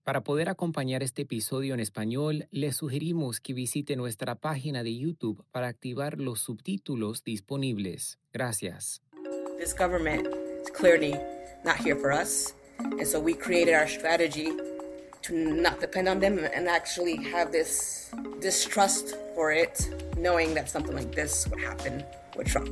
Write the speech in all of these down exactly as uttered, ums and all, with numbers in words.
Para poder acompañar este episodio en español, les sugerimos que visite nuestra página de YouTube para activar los subtítulos disponibles. Gracias. This government is clearly not here for us, and so we created our strategy to not depend on them and actually have this distrust for it, knowing that something like this would happen with Trump.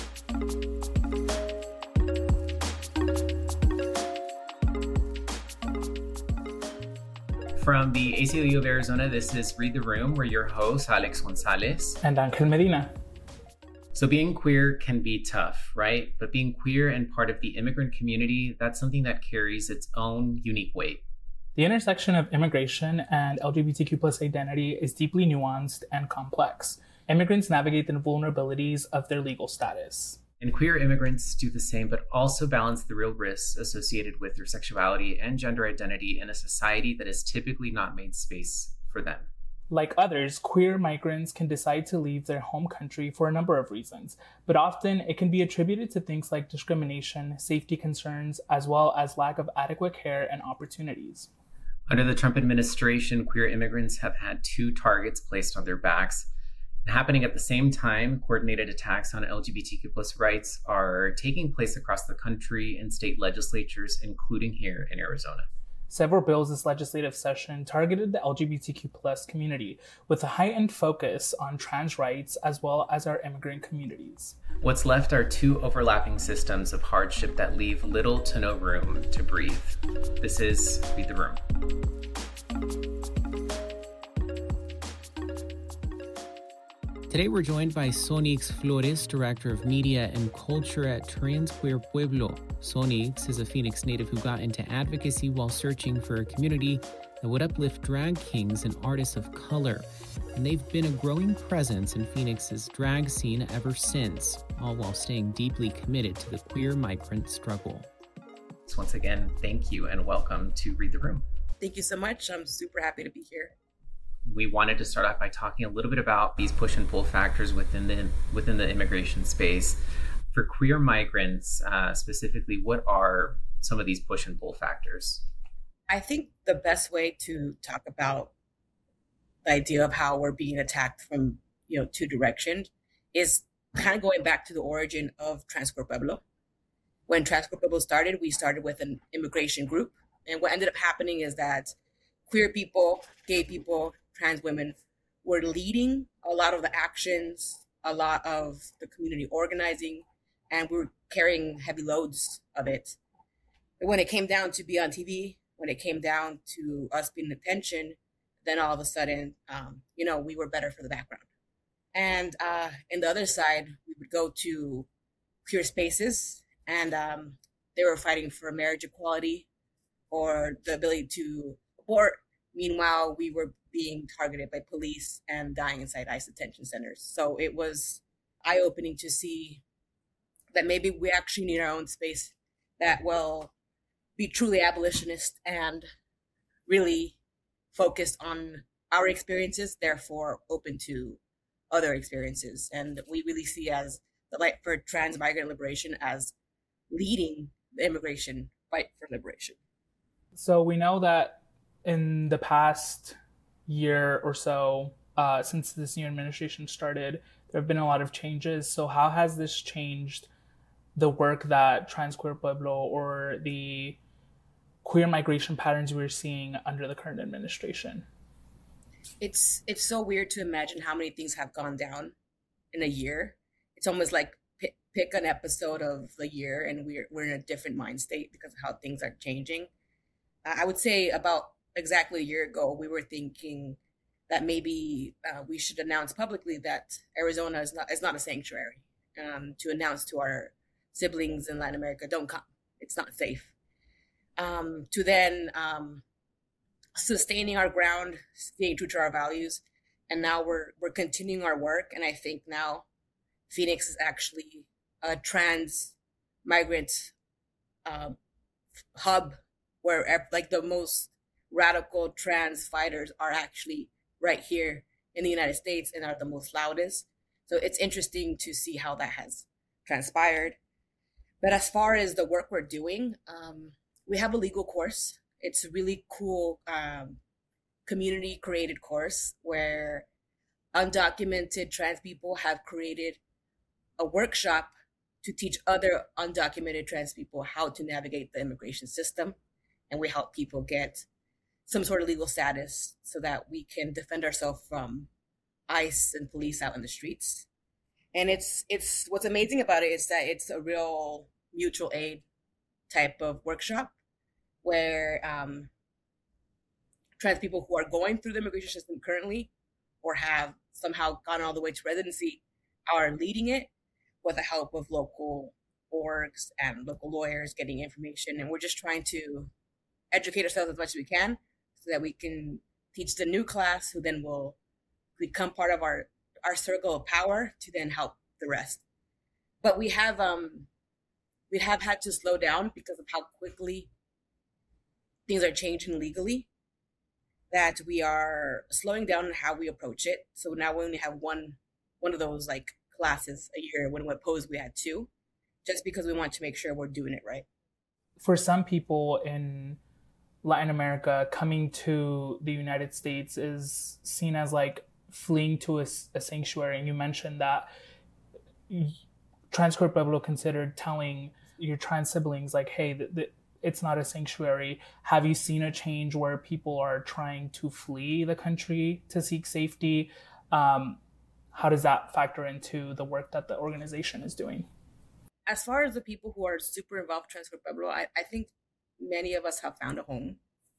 From the A C L U of Arizona, this is Read the Room. We're your hosts, Alex Gonzalez. And Angel Medina. So being queer can be tough, right? But being queer and part of the immigrant community, that's something that carries its own unique weight. The intersection of immigration and L G B T Q plus identity is deeply nuanced and complex. Immigrants navigate the vulnerabilities of their legal status. And queer immigrants do the same, but also balance the real risks associated with their sexuality and gender identity in a society that has typically not made space for them. Like others, queer migrants can decide to leave their home country for a number of reasons, but often it can be attributed to things like discrimination, safety concerns, as well as lack of adequate care and opportunities. Under the Trump administration, queer immigrants have had two targets placed on their backs. Happening at the same time, coordinated attacks on L G B T Q plus rights are taking place across the country in state legislatures, including here in Arizona. Several bills this legislative session targeted the L G B T Q plus community with a heightened focus on trans rights as well as our immigrant communities. What's left are two overlapping systems of hardship that leave little to no room to breathe. This is Read the Room. Today we're joined by Sonix Flores, Director of Media and Culture at Trans Queer Pueblo. Sonix is a Phoenix native who got into advocacy while searching for a community that would uplift drag kings and artists of color. And they've been a growing presence in Phoenix's drag scene ever since, all while staying deeply committed to the queer migrant struggle. So once again, thank you and welcome to Read the Room. Thank you so much. I'm super happy to be here. We wanted to start off by talking a little bit about these push and pull factors within the within the immigration space. For queer migrants, uh, specifically, what are some of these push and pull factors? I think the best way to talk about the idea of how we're being attacked from, you know, two directions is kind of going back to the origin of Trans Queer Pueblo. When Trans Queer Pueblo started, we started with an immigration group. And what ended up happening is that queer people, gay people, trans women were leading a lot of the actions, a lot of the community organizing, and we were carrying heavy loads of it. But when it came down to be on T V, when it came down to us being attention, then all of a sudden, um, you know, we were better for the background. And uh, in the other side, we would go to queer spaces, and um, they were fighting for marriage equality or the ability to abort. Meanwhile, we were being targeted by police and dying inside ICE detention centers. So it was eye-opening to see that maybe we actually need our own space that will be truly abolitionist and really focused on our experiences, therefore open to other experiences. And we really see as the Light for Trans Migrant Liberation as leading the immigration fight for liberation. So we know that in the past year or so, uh, since this new administration started, there have been a lot of changes. So how has this changed the work that Trans Queer Pueblo or the queer migration patterns we're seeing under the current administration? It's it's so weird to imagine how many things have gone down in a year. It's almost like pick, pick an episode of the year and we're we're in a different mind state because of how things are changing. Uh, I would say about exactly a year ago, we were thinking that maybe uh, we should announce publicly that Arizona is not is not a sanctuary. Um, to announce to our siblings in Latin America, don't come. It's not safe. Um, to then um, sustaining our ground, staying true to our values, and now we're we're continuing our work. And I think now Phoenix is actually a trans migrant uh, hub where like the most radical trans fighters are actually right here in the United States and are the most loudest. So it's interesting to see how that has transpired. But as far as the work we're doing, um, we have a legal course It's a really cool um, community created course where undocumented trans people have created a workshop to teach other undocumented trans people how to navigate the immigration system. And we help people get some sort of legal status so that we can defend ourselves from ICE and police out in the streets. And it's it's what's amazing about it is that it's a real mutual aid type of workshop where um, trans people who are going through the immigration system currently or have somehow gone all the way to residency are leading it with the help of local orgs and local lawyers getting information. And we're just trying to educate ourselves as much as we can so that we can teach the new class who then will become part of our, our circle of power to then help the rest. But we have um, we have had to slow down because of how quickly things are changing legally, that we are slowing down on how we approach it. So now we only have one one of those like classes a year, when with Pose we had two, just because we want to make sure we're doing it right. For some people in Latin America, coming to the United States is seen as like fleeing to a, a sanctuary. And you mentioned that Trans Queer Pueblo considered telling your trans siblings like, hey, th- th- it's not a sanctuary. Have you seen a change where people are trying to flee the country to seek safety? Um, how does that factor into the work that the organization is doing? As far as the people who are super involved with Trans Queer Pueblo, I, I think many of us have found a home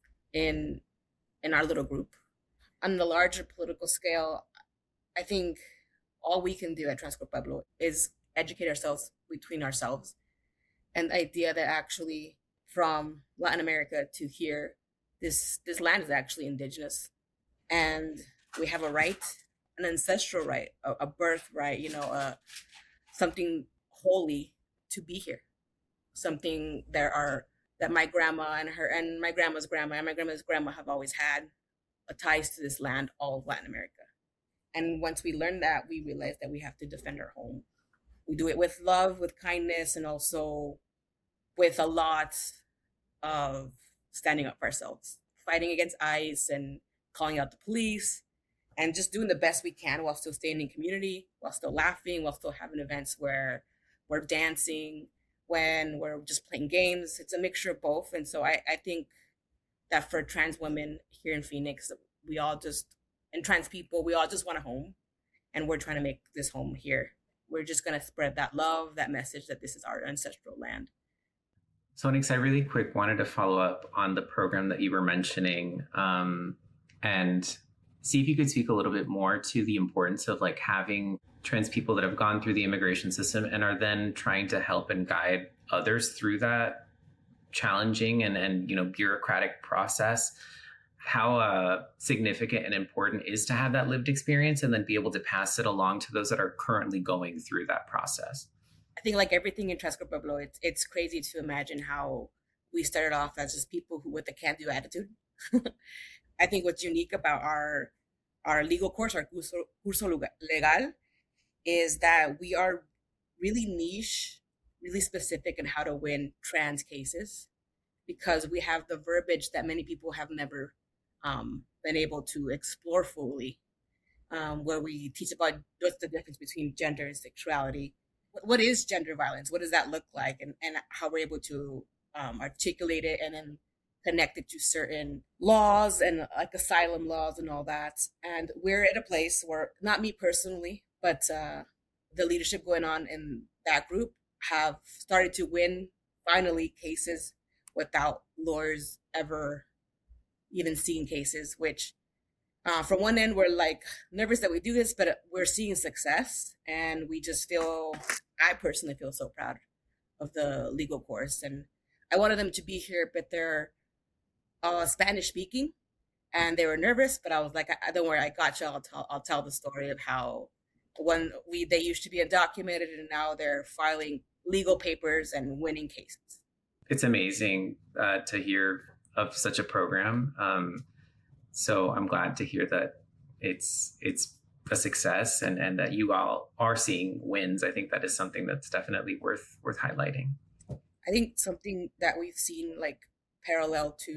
in in our little group. On the larger political scale, I think all we can do at Trans Queer Pueblo is educate ourselves between ourselves. And the idea that actually from Latin America to here, this this land is actually indigenous. And we have a right, an ancestral right, a, a birthright, you know, uh, something holy to be here. Something there are that my grandma and her and my grandma's grandma and my grandma's grandma have always had a ties to this land, all of Latin America. And once we learn that, we realize that we have to defend our home. We do it with love, with kindness, and also with a lot of standing up for ourselves, fighting against ICE and calling out the police, and just doing the best we can while still staying in community, while still laughing, while still having events where we're dancing, when we're just playing games. It's a mixture of both. And so I, I think that for trans women here in Phoenix, we all just, and trans people, we all just want a home. And we're trying to make this home here. We're just going to spread that love, that message that this is our ancestral land. So, Nix, I really quick wanted to follow up on the program that you were mentioning um, and see if you could speak a little bit more to the importance of like having trans people that have gone through the immigration system and are then trying to help and guide others through that challenging and, and you know, bureaucratic process. How uh, significant and important is to have that lived experience and then be able to pass it along to those that are currently going through that process. I think like everything in Trans Queer Pueblo, it's, it's crazy to imagine how we started off as just people who with a can-do attitude. I think what's unique about our our legal course, our curso, curso legal, is that we are really niche, really specific in how to win trans cases, because we have the verbiage that many people have never um, been able to explore fully, um, where we teach about what's the difference between gender and sexuality. What is gender violence? What does that look like? And, and how we're able to um, articulate it and then connect it to certain laws and like asylum laws and all that. And we're at a place where, not me personally, but uh, the leadership going on in that group have started to win, finally, cases without lawyers ever even seeing cases, which uh, from one end, we're like nervous that we do this, but we're seeing success. And we just feel, I personally feel so proud of the legal course. And I wanted them to be here, but they're uh, Spanish speaking and they were nervous, but I was like, I, don't worry, I got you. I'll tell, I'll tell the story of how when we, they used to be undocumented and now they're filing legal papers and winning cases. It's amazing uh, to hear of such a program. Um, so I'm glad to hear that it's, it's a success and, and that you all are seeing wins. I think that is something that's definitely worth, worth highlighting. I think something that we've seen like parallel to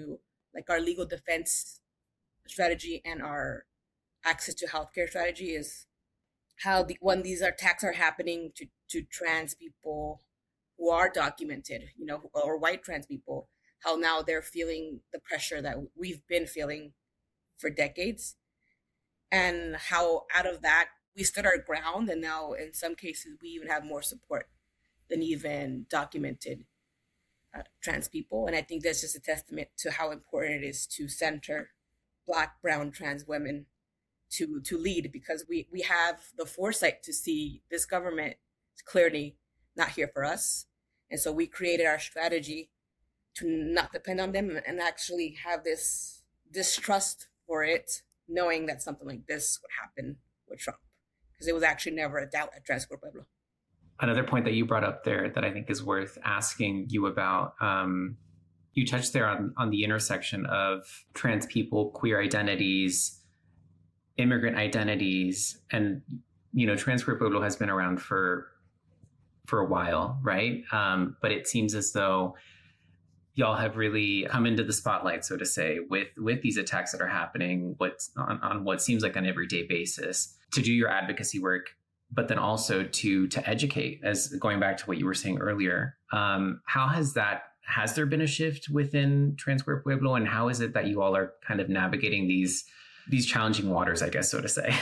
like our legal defense strategy and our access to healthcare strategy is how the, when these attacks are happening to, to trans people who are documented, you know, or white trans people, how now they're feeling the pressure that we've been feeling for decades, and how out of that we stood our ground, and now in some cases we even have more support than even documented uh, trans people. And I think that's just a testament to how important it is to center Black, brown, trans women to to lead, because we we have the foresight to see this government is clearly not here for us, and so we created our strategy to not depend on them and actually have this distrust for it, knowing that something like this would happen with Trump, because it was actually never a doubt at Trans Pueblo. Another point that you brought up there that I think is worth asking you about, um, you touched there on, on the intersection of trans people, queer identities, immigrant identities, and, you know, Trans Pueblo has been around for for a while, right? Um, but it seems as though y'all have really come into the spotlight, so to say, with with these attacks that are happening what's on, on what seems like an everyday basis to do your advocacy work, but then also to to educate, as going back to what you were saying earlier. Um, how has that, has there been a shift within Trans Queer Pueblo, and how is it that you all are kind of navigating these these challenging waters, I guess, so to say?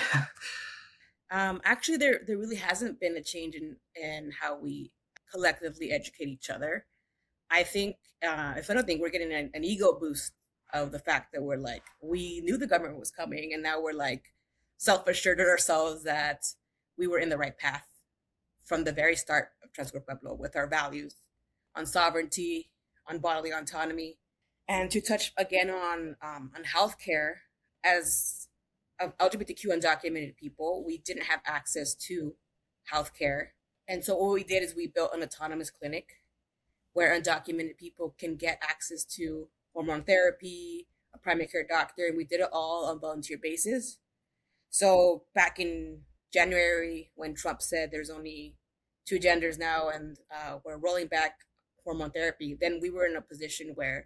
um, actually, there there really hasn't been a change in, in how we collectively educate each other. I think, uh, if anything, we're getting an, an ego boost of the fact that we're like, we knew the government was coming, and now we're like self-assured ourselves that we were in the right path from the very start of Trans Queer Pueblo with our values on sovereignty, on bodily autonomy. And to touch again on um, on healthcare, as L G B T Q undocumented people, we didn't have access to healthcare. And so what we did is we built an autonomous clinic where undocumented people can get access to hormone therapy, a primary care doctor, and we did it all on volunteer basis. So back in January, when Trump said there's only two genders now and uh, we're rolling back hormone therapy, then we were in a position where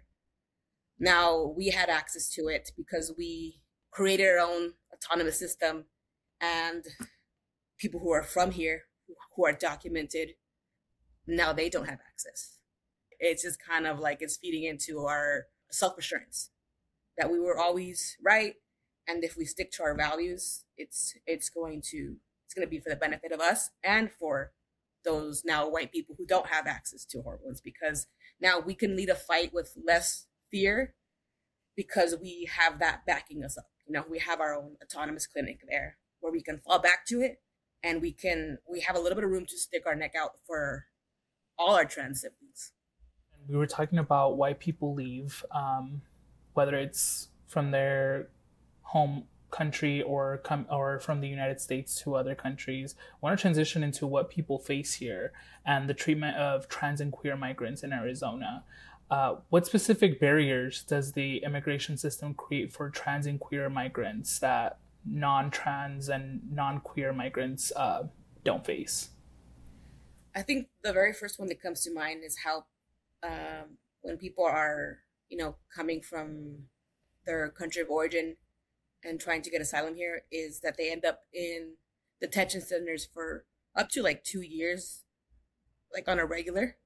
now we had access to it because we created our own autonomous system, and people who are from here, who are documented, now they don't have access. It's just kind of like it's feeding into our self-assurance that we were always right, and if we stick to our values, it's it's going to it's going to be for the benefit of us and for those now white people who don't have access to hormones, because now we can lead a fight with less fear because we have that backing us up. You know, we have our own autonomous clinic there where we can fall back to it, and we can we have a little bit of room to stick our neck out for all our trans siblings. We were talking about why people leave, um, whether it's from their home country or come or from the United States to other countries. I want to transition into what people face here and the treatment of trans and queer migrants in Arizona. Uh, what specific barriers does the immigration system create for trans and queer migrants that non-trans and non-queer migrants uh, don't face? I think the very first one that comes to mind is how um, when people are, you know, coming from their country of origin and trying to get asylum here, is that they end up in detention centers for up to like two years, like on a regular.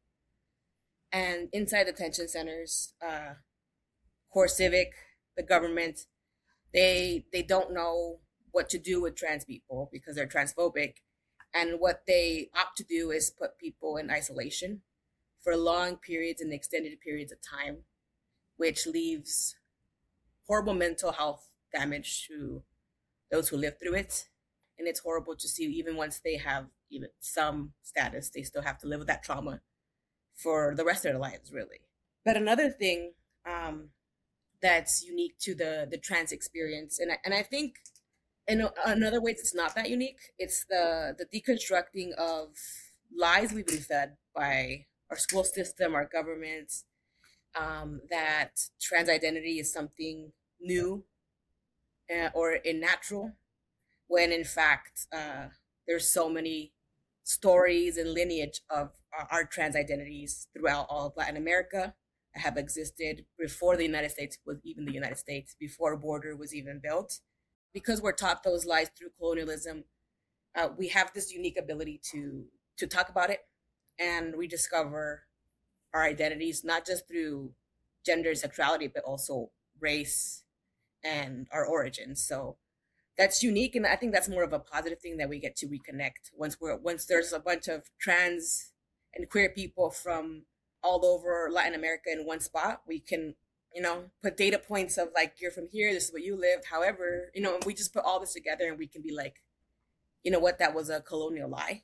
And inside detention centers, uh, CoreCivic, the government, they they don't know what to do with trans people because they're transphobic. And what they opt to do is put people in isolation for long periods and extended periods of time, which leaves horrible mental health damage to those who live through it. And it's horrible to see, even once they have even some status, they still have to live with that trauma for the rest of their lives, really. But another thing um, that's unique to the the trans experience, and I, and I think in another way it's not that unique, it's the the deconstructing of lies we've been fed by our school system, our governments, um, that trans identity is something new uh, or unnatural, when in fact uh, there's so many stories and lineage of our, our trans identities throughout all of Latin America, have existed before the United States was even the United States, before a border was even built. Because we're taught those lies through colonialism, uh, we have this unique ability to to talk about it and rediscover our identities, not just through gender and sexuality, but also race and our origins. So that's unique, and I think that's more of a positive thing, that we get to reconnect once we're once there's a bunch of trans and queer people from all over Latin America in one spot. We can, you know, put data points of like, you're from here, this is where you lived. However, you know, and we just put all this together, and we can be like, you know what, that was a colonial lie,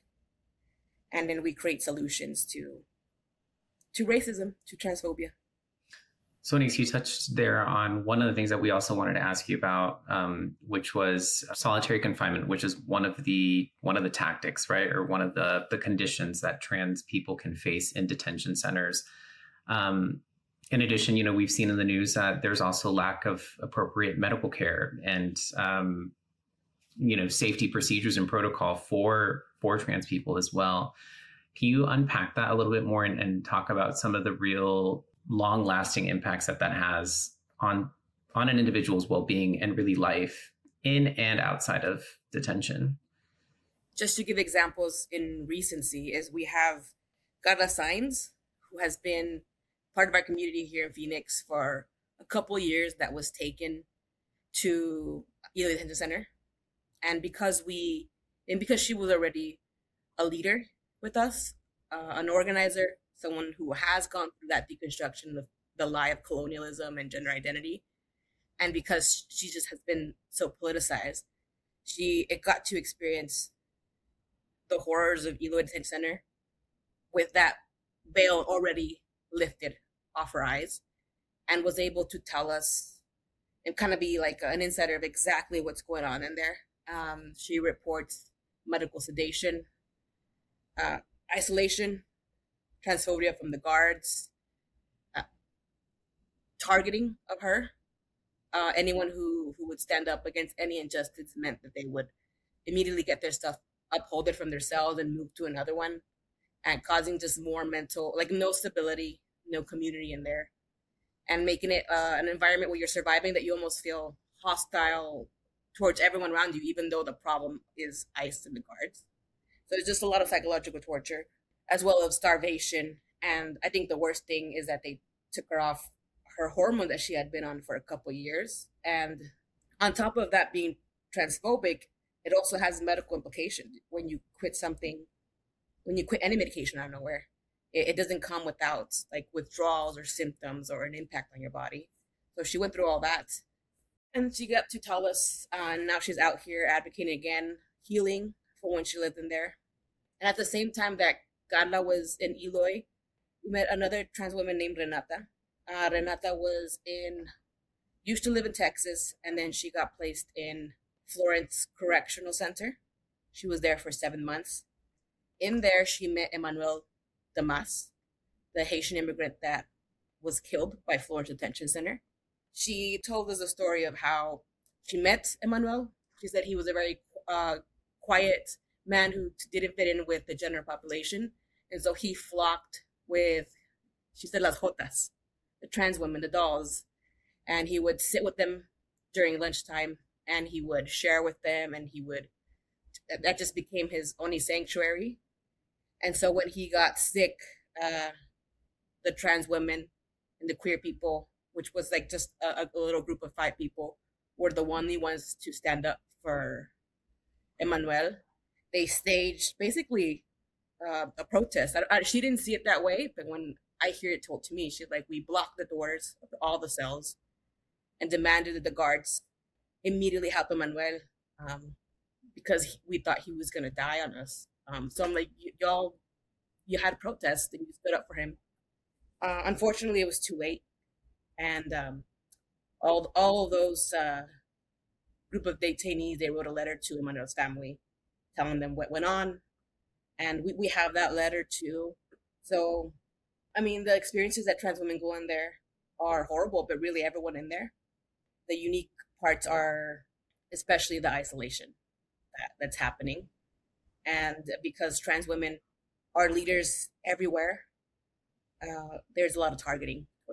and then we create solutions to to racism, to transphobia. Sonique, you touched there on one of the things that we also wanted to ask you about, um, which was solitary confinement, which is one of the one of the tactics, right, or one of the the conditions that trans people can face in detention centers. Um, in addition, you know, we've seen in the news that there's also lack of appropriate medical care and um, you know, safety procedures and protocol for for trans people as well. Can you unpack that a little bit more and, and talk about some of the real long-lasting impacts that that has on on an individual's well-being and really life in and outside of detention? Just to give examples in recency, is we have Carla Sainz, who has been part of our community here in Phoenix for a couple of years, that was taken to Eloy Detention Center. And because we, and because she was already a leader with us, uh, an organizer, someone who has gone through that deconstruction of the lie of colonialism and gender identity, and because she just has been so politicized, she it got to experience the horrors of Eloy Detention Center with that veil already lifted off her eyes, and was able to tell us and kind of be like an insider of exactly what's going on in there. Um, she reports medical sedation, uh, isolation, transphobia from the guards, uh, targeting of her. Uh, anyone who, who would stand up against any injustice meant that they would immediately get their stuff upholded from their cells and move to another one, and causing just more mental, like no stability, no community in there, and making it uh, an environment where you're surviving that you almost feel hostile towards everyone around you, even though the problem is ICE and the guards. So it's just a lot of psychological torture, as well as starvation. And I think the worst thing is that they took her off her hormone that she had been on for a couple of years. And on top of that being transphobic, it also has medical implications. When you quit something, when you quit any medication out of nowhere, it, it doesn't come without like withdrawals or symptoms or an impact on your body. So she went through all that. And she got to tell us, uh, and now she's out here advocating again, healing for when she lived in there. And at the same time that Carla was in Eloy, we met another trans woman named Renata. Uh, Renata was in, used to live in Texas, and then she got placed in Florence Correctional Center. She was there for seven months. In there, she met Emmanuel Damas, the Haitian immigrant that was killed by Florence Detention Center. She told us a story of how she met Emmanuel. She said he was a very uh, quiet man who didn't fit in with the general population. And so he flocked with, she said, las jotas, the trans women, the dolls. And he would sit with them during lunchtime, and he would share with them, and he would, that just became his only sanctuary. And so when he got sick, uh, the trans women and the queer people, which was like just a, a little group of five people, were the only ones to stand up for Emmanuel. They staged basically uh, a protest. I, I, she didn't see it that way, but when I hear it told to me, she's like, we blocked the doors of all the cells and demanded that the guards immediately help Emmanuel um, because he, we thought he was going to die on us. Um, so I'm like, y- y'all, you had a protest and you stood up for him. Uh, unfortunately, it was too late. And um, all all of those uh, group of detainees, they wrote a letter to Emmanuel's family, telling them what went on. And we, we have that letter too. So, I mean, the experiences that trans women go in there are horrible, but really everyone in there. The unique parts are especially the isolation that, that's happening. And because trans women are leaders everywhere, uh, there's a lot of targeting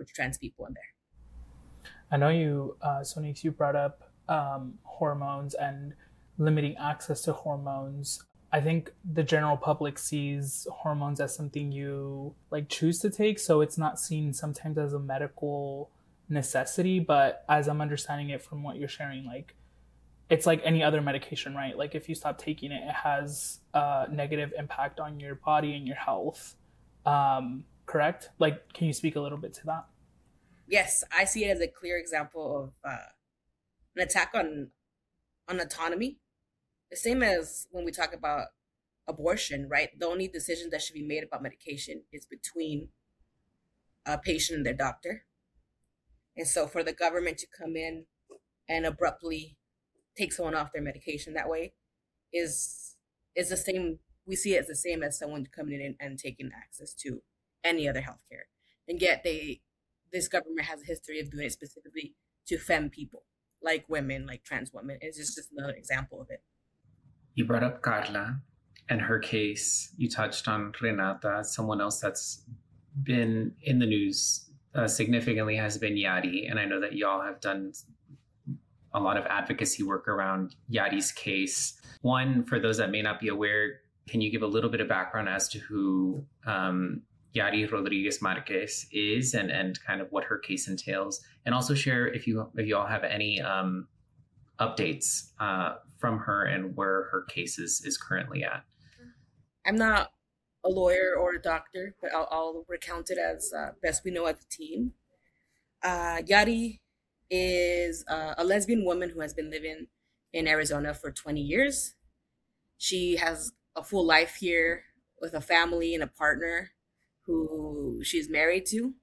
for trans people in there. I know you, uh, Sonique, you brought up um, hormones and limiting access to hormones. I think the general public sees hormones as something you like choose to take, so it's not seen sometimes as a medical necessity. But as I'm understanding it from what you're sharing, like it's like any other medication, right? Like if you stop taking it, it has a negative impact on your body and your health. Um, correct? Like, can you speak a little bit to that? Yes, I see it as a clear example of uh, an attack on on autonomy. The same as when we talk about abortion, right? The only decision that should be made about medication is between a patient and their doctor. And so for the government to come in and abruptly take someone off their medication that way is is the same. We see it as the same as someone coming in and taking access to any other healthcare. And yet they this government has a history of doing it specifically to femme people, like women, like trans women. It's just, just another example of it. You brought up Carla and her case. You touched on Renata. Someone else that's been in the news uh, significantly has been Yadi. And I know that y'all have done a lot of advocacy work around Yadi's case. One, for those that may not be aware, can you give a little bit of background as to who um, Yadi Rodriguez Marquez is and, and kind of what her case entails? And also share if you if you all have any um, updates uh, from her and where her case is, is currently at. I'm not a lawyer or a doctor, but I'll, I'll recount it as uh, best we know as a team. Uh, Yadi is uh, a lesbian woman who has been living in Arizona for twenty years. She has a full life here with a family and a partner who she's married to.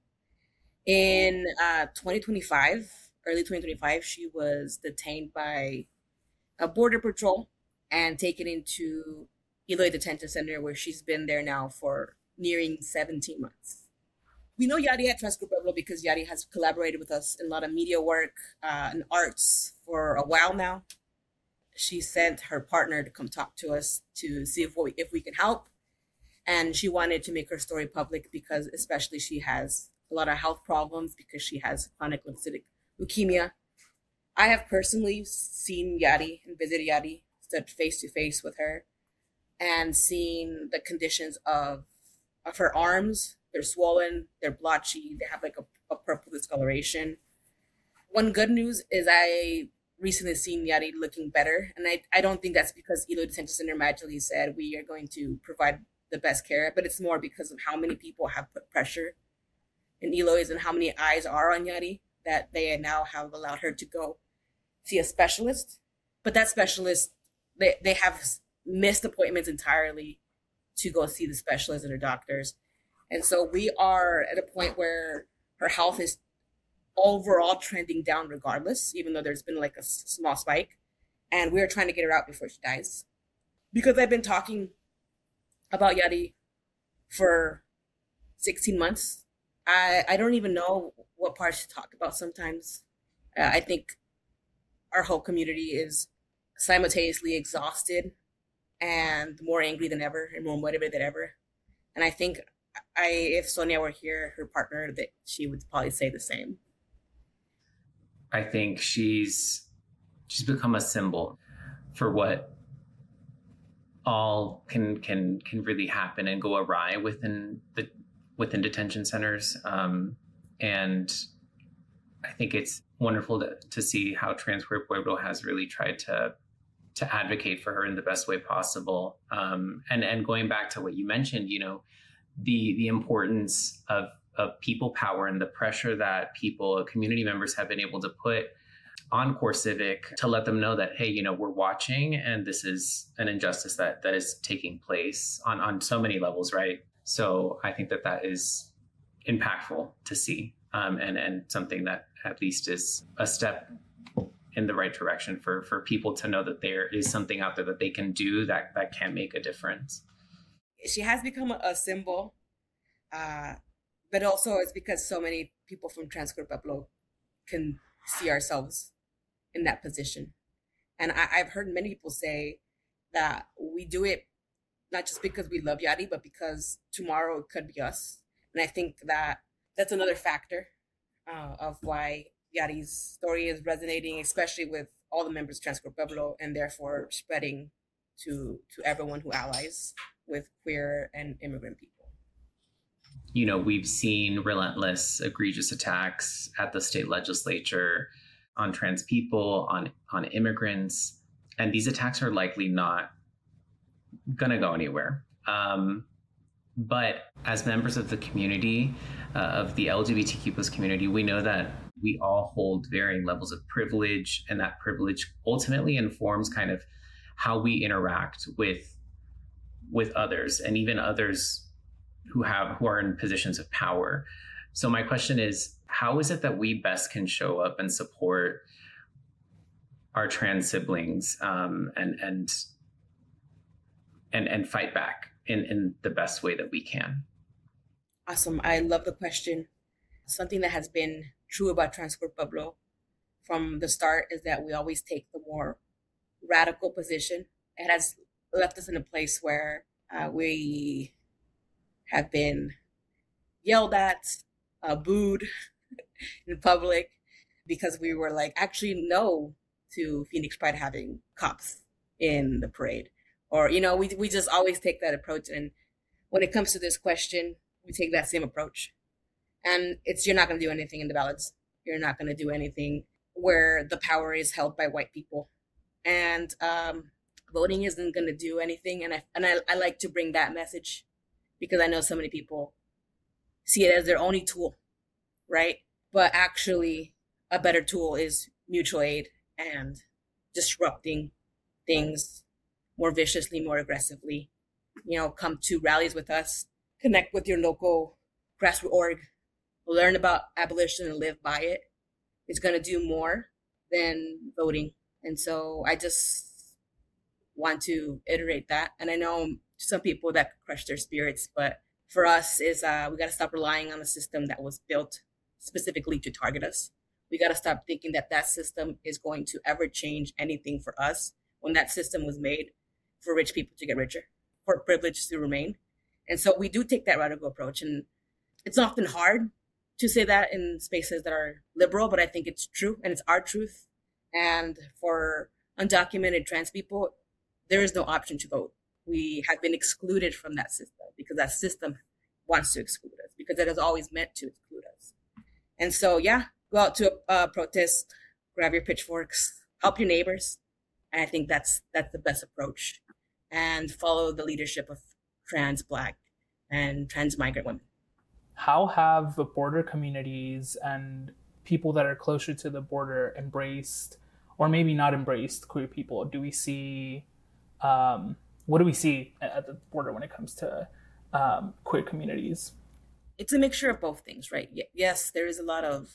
In uh, twenty twenty-five, early twenty twenty-five, she was detained by a border patrol and taken into Eloy Detention Center, where she's been there now for nearing seventeen months. We know Yadi at Transcorp Pueblo because Yadi has collaborated with us in a lot of media work uh, and arts for a while now. She sent her partner to come talk to us to see if we, if we can help. And she wanted to make her story public because especially she has a lot of health problems because she has chronic lymphocytic leukemia. I have personally seen Yadi and visited Yadi, stood face to face with her, and seen the conditions of, of her arms. They're swollen, they're blotchy, they have like a, a purple discoloration. One good news is I recently seen Yadi looking better. And I, I don't think that's because Eloy Detention Center magically said we are going to provide the best care, but it's more because of how many people have put pressure in Eloy's and how many eyes are on Yadi that they now have allowed her to go see a specialist. But that specialist, they, they have missed appointments entirely to go see the specialists and her doctors. And so we are at a point where her health is overall trending down regardless, even though there's been like a small spike. And we're trying to get her out before she dies. Because I've been talking about Yadi for sixteen months. I, I don't even know what parts to talk about sometimes. Uh, I think our whole community is simultaneously exhausted and more angry than ever and more motivated than ever. And I think I, if Sonia were here, her partner, that she would probably say the same. I think she's she's become a symbol for what all can can can really happen and go awry within the within detention centers. Um, and I think it's wonderful to, to see how Transcorp Pueblo has really tried to to advocate for her in the best way possible. Um, and and going back to what you mentioned, you know, the the importance of of people power and the pressure that people, community members have been able to put on CoreCivic to let them know that, hey, you know, we're watching and this is an injustice that that is taking place on, on so many levels, right? So I think that that is impactful to see um, and, and something that at least is a step in the right direction for, for people to know that there is something out there that they can do that, that can make a difference. She has become a symbol, uh, but also it's because so many people from Transcorp Pueblo can see ourselves in that position. And I, I've heard many people say that we do it not just because we love Yadi, but because tomorrow it could be us. And I think that that's another factor uh, of why Yari's story is resonating, especially with all the members of Transcorp Pueblo, and therefore spreading to to everyone who allies with queer and immigrant people. You know, we've seen relentless, egregious attacks at the state legislature on trans people, on on immigrants, and these attacks are likely not going to go anywhere. Um, but as members of the community, uh, of the L G B T Q plus community, we know that we all hold varying levels of privilege, and that privilege ultimately informs kind of how we interact with with others, and even others who have who are in positions of power. So my question is, how is it that we best can show up and support our trans siblings, um, and and and and fight back in, in the best way that we can? Awesome. I love the question. Something that has been true about Transcorp Pueblo from the start is that we always take the more radical position. It has left us in a place where uh, we have been yelled at, uh, booed in public because we were like, actually no to Phoenix Pride having cops in the parade. Or, you know, we we just always take that approach. And when it comes to this question, we take that same approach. And it's, you're not going to do anything in the ballots. You're not going to do anything where the power is held by white people. And um, voting isn't going to do anything. And I and I, I like to bring that message because I know so many people see it as their only tool, right? But actually, a better tool is mutual aid and disrupting things more viciously, more aggressively. You know, come to rallies with us, connect with your local grassroots org, learn about abolition and live by it. It's going to do more than voting. And so I just want to iterate that. And I know some people that crush their spirits, but for us is uh, we got to stop relying on a system that was built specifically to target us. We got to stop thinking that that system is going to ever change anything for us when that system was made for rich people to get richer, for privilege to remain. And so we do take that radical approach. And it's often hard to say that in spaces that are liberal, but I think it's true and it's our truth. And for undocumented trans people, there is no option to vote. We have been excluded from that system because that system wants to exclude us, because it has always meant to exclude us. And so, yeah, go out to a uh, protest, grab your pitchforks, help your neighbors. And I think that's that's the best approach. And follow the leadership of trans, Black, and trans migrant women. How have the border communities and people that are closer to the border embraced, or maybe not embraced, queer people? Do we see, um, what do we see at the border when it comes to um, queer communities? It's a mixture of both things, right? Y- yes, there is a lot of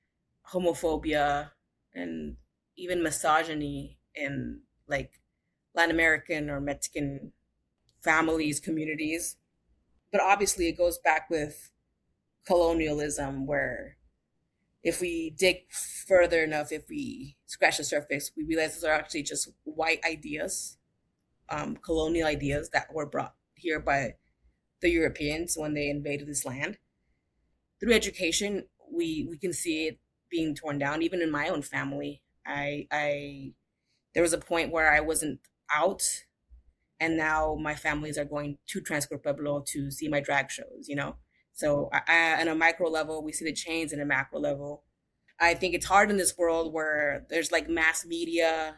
homophobia and even misogyny in like Latin American or Mexican families, communities. But obviously it goes back with colonialism, where if we dig further enough, if we scratch the surface, we realize those are actually just white ideas, um, colonial ideas that were brought here by the Europeans when they invaded this land. Through education, we we can see it being torn down. Even in my own family, I I there was a point where I wasn't out, and now my families are going to Transcorp Pueblo to see my drag shows, you know? So I, I, on a micro level, we see the change. In a macro level, I think it's hard in this world where there's like mass media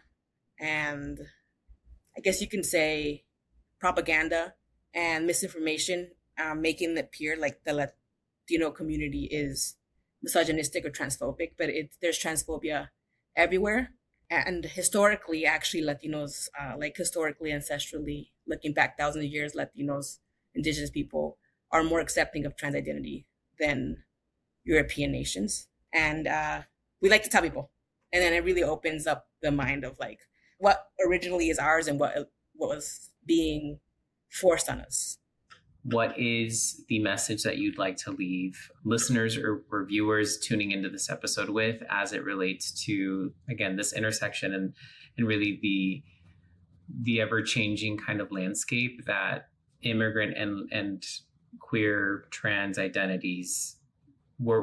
and I guess you can say propaganda and misinformation, um, making it appear like the Latino community is misogynistic or transphobic, but it, there's transphobia everywhere. And historically, actually, Latinos, uh, like historically, ancestrally, looking back thousands of years, Latinos, indigenous people are more accepting of trans identity than European nations. And uh, we like to tell people. And then it really opens up the mind of like what originally is ours and what, what was being forced on us. What is the message that you'd like to leave listeners or, or viewers tuning into this episode with as it relates to, again, this intersection and, and really the the ever-changing kind of landscape that immigrant and, and queer trans identities were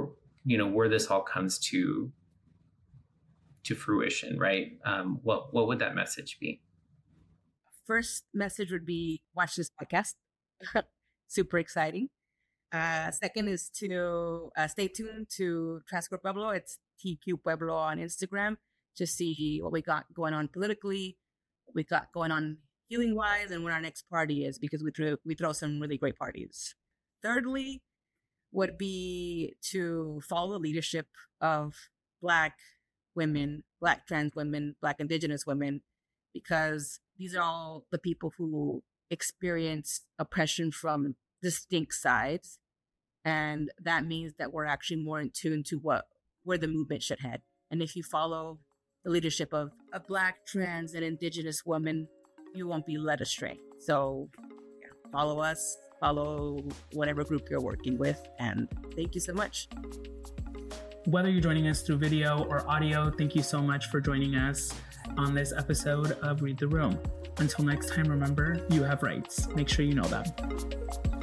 you know, where this all comes to to fruition, right? Um, what what would that message be? First message would be watch this podcast. Super exciting. Uh, second is to uh, stay tuned to Transcorp Pueblo. It's T Q Pueblo on Instagram to see what we got going on politically, what we got going on healing wise, and when our next party is, because we throw we throw some really great parties. Thirdly, would be to follow the leadership of Black women, Black trans women, Black Indigenous women, because these are all the people who experience oppression from distinct sides. And that means that we're actually more in tune to what where the movement should head. And if you follow the leadership of a Black, trans, and Indigenous woman, you won't be led astray. So yeah, follow us, follow whatever group you're working with, and thank you so much. Whether you're joining us through video or audio, thank you so much for joining us on this episode of Read the Room. Until next time, remember, you have rights. Make sure you know them.